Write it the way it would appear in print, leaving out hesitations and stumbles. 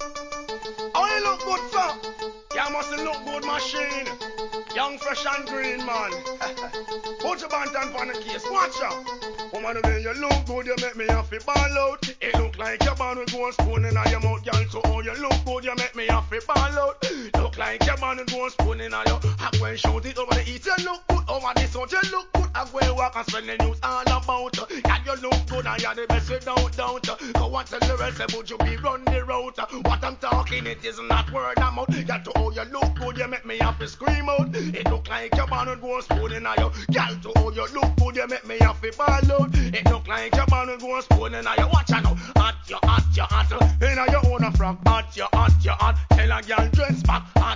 Oh, you look good, sir. You must look good, machine. Young, fresh and green, man. Put your bantan on the case, watch out. Woman, when you look good, you make me have to ball out. It look like your man with gold spoon in your mouth, girl. So oh, you look good, you make me have to ball out. Look like your man with gold spoon in your I go and shout it over the east. You look good over the south, you look good. I go and walk and spread the news all about. Girl, you look good and you're the best without doubt. Go and tell the rest about you be run the route. What I'm talking, it is not word of mouth. Girl, to oh, you look good, you make me have to scream out. It look like your man with gold spoon in your girl, to oh, you look good, you make me have to ball out. It look like your man with gold spoon in your watch out now. Hot, you hot, you hot. In your own frock, hot, you hot, you hot. Tell a girl dress back, hot.